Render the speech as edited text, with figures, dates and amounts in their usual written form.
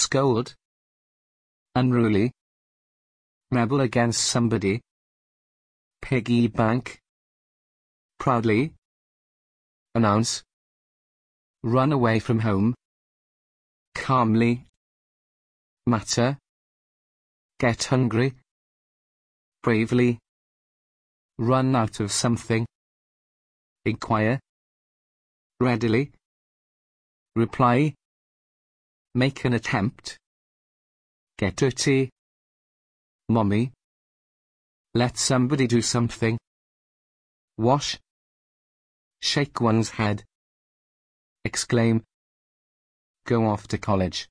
scold. Unruly. Rebel against somebody. Piggy bank. Proudly. Announce. Run away from home. Calmly. Matter. Get hungry. Bravely. Run out of something. Inquire. Readily. Reply. Make an attempt. Get dirty. Mommy. Let somebody do something. Wash. Shake one's head. Exclaim. Go off to college.